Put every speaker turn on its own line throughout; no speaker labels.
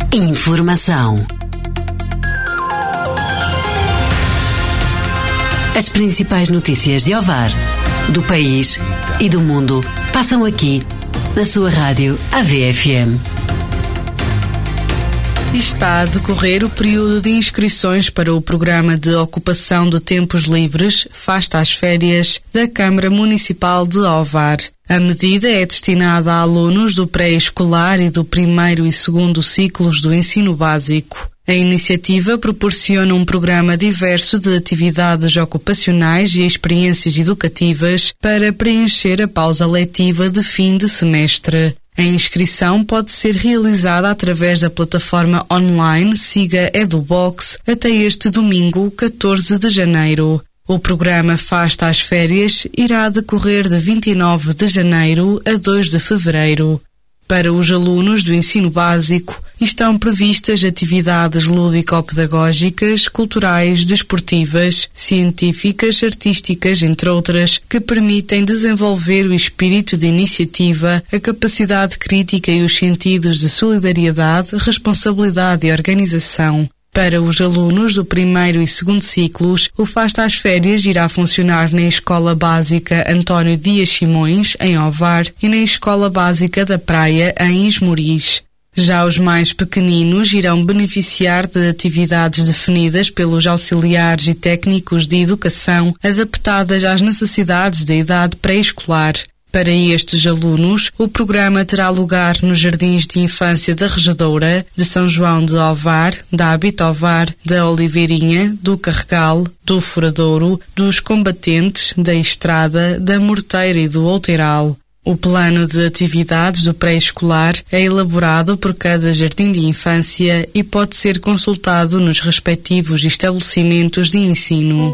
Informação. As principais notícias de Ovar, do país e do mundo passam aqui na sua rádio AVFM.
Está a decorrer o período de inscrições para o Programa de Ocupação de Tempos Livres, Fasta às Férias, da Câmara Municipal de Ovar. A medida é destinada a alunos do pré-escolar e do primeiro e segundo ciclos do ensino básico. A iniciativa proporciona um programa diverso de atividades ocupacionais e experiências educativas para preencher a pausa letiva de fim de semestre. A inscrição pode ser realizada através da plataforma online Siga EduBox até este domingo, 14 de janeiro. O programa Fasta às Férias irá decorrer de 29 de janeiro a 2 de fevereiro. Para os alunos do ensino básico, estão previstas atividades lúdico-pedagógicas, culturais, desportivas, científicas, artísticas, entre outras, que permitem desenvolver o espírito de iniciativa, a capacidade crítica e os sentidos de solidariedade, responsabilidade e organização. Para os alunos do primeiro e segundo ciclos, o Fasta às Férias irá funcionar na Escola Básica António Dias Simões, em Ovar, e na Escola Básica da Praia, em Esmoriz. Já os mais pequeninos irão beneficiar de atividades definidas pelos auxiliares e técnicos de educação, adaptadas às necessidades da idade pré-escolar. Para estes alunos, o programa terá lugar nos Jardins de Infância da Regedoura, de São João de Ovar, da Habitovar, da Oliveirinha, do Carregal, do Furadouro, dos Combatentes, da Estrada, da Morteira e do Outeiral. O plano de atividades do pré-escolar é elaborado por cada jardim de infância e pode ser consultado nos respectivos estabelecimentos de ensino.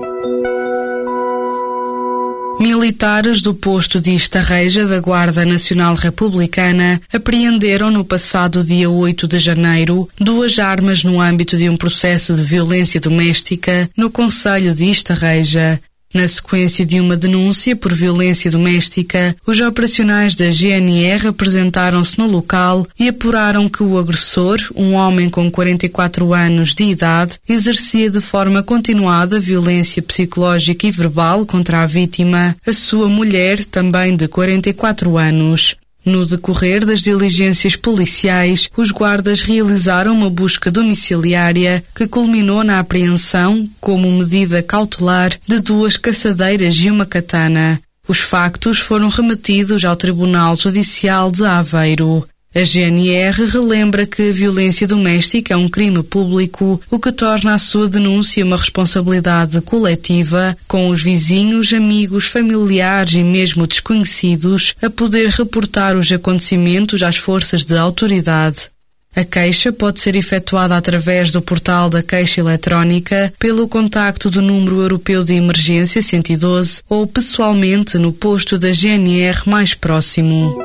Militares do posto de Estarreja da Guarda Nacional Republicana apreenderam no passado dia 8 de janeiro 2 armas no âmbito de um processo de violência doméstica no concelho de Estarreja. Na sequência de uma denúncia por violência doméstica, os operacionais da GNR apresentaram-se no local e apuraram que o agressor, um homem com 44 anos de idade, exercia de forma continuada violência psicológica e verbal contra a vítima, a sua mulher, também de 44 anos. No decorrer das diligências policiais, os guardas realizaram uma busca domiciliária que culminou na apreensão, como medida cautelar, de 2 caçadeiras e uma katana. Os factos foram remetidos ao Tribunal Judicial de Aveiro. A GNR relembra que a violência doméstica é um crime público, o que torna a sua denúncia uma responsabilidade coletiva, com os vizinhos, amigos, familiares e mesmo desconhecidos a poder reportar os acontecimentos às forças de autoridade. A queixa pode ser efetuada através do portal da queixa eletrónica, pelo contacto do número europeu de emergência 112 ou pessoalmente no posto da GNR mais próximo.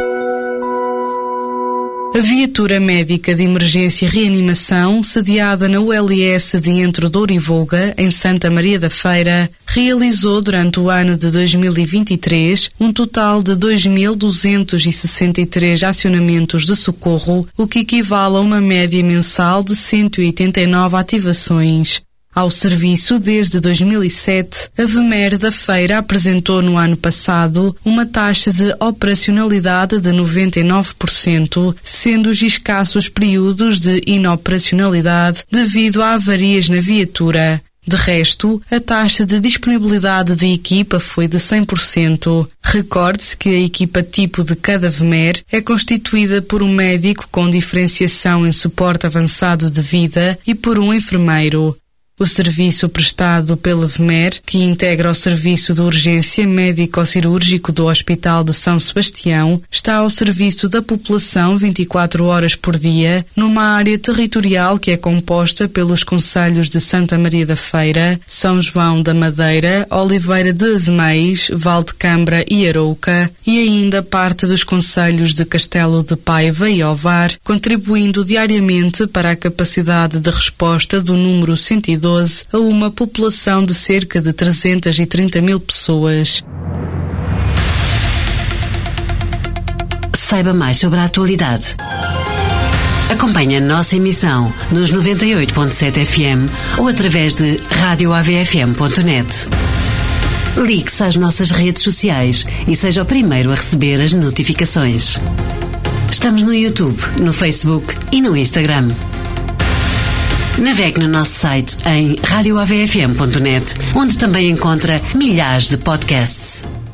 A viatura médica de emergência e reanimação, sediada na ULS de Entre Douro e Voga, em Santa Maria da Feira, realizou durante o ano de 2023 um total de 2.263 acionamentos de socorro, o que equivale a uma média mensal de 189 ativações. Ao serviço desde 2007, a VMER da Feira apresentou no ano passado uma taxa de operacionalidade de 99%, sendo os escassos períodos de inoperacionalidade devido a avarias na viatura. De resto, a taxa de disponibilidade de equipa foi de 100%. Recorde-se que a equipa tipo de cada VMER é constituída por um médico com diferenciação em suporte avançado de vida e por um enfermeiro. O serviço prestado pela VMER, que integra o serviço de urgência médico-cirúrgico do Hospital de São Sebastião, está ao serviço da população 24 horas por dia, numa área territorial que é composta pelos concelhos de Santa Maria da Feira, São João da Madeira, Oliveira de Azeméis, Valdecambra e Arouca, e ainda parte dos concelhos de Castelo de Paiva e Ovar, contribuindo diariamente para a capacidade de resposta do número 112 a uma população de cerca de 330 mil pessoas.
Saiba mais sobre a atualidade. Acompanhe a nossa emissão nos 98.7 FM ou através de radioavfm.net. Ligue-se às nossas redes sociais e seja o primeiro a receber as notificações. Estamos no YouTube, no Facebook e no Instagram. Navegue no nosso site em radioavfm.net, onde também encontra milhares de podcasts.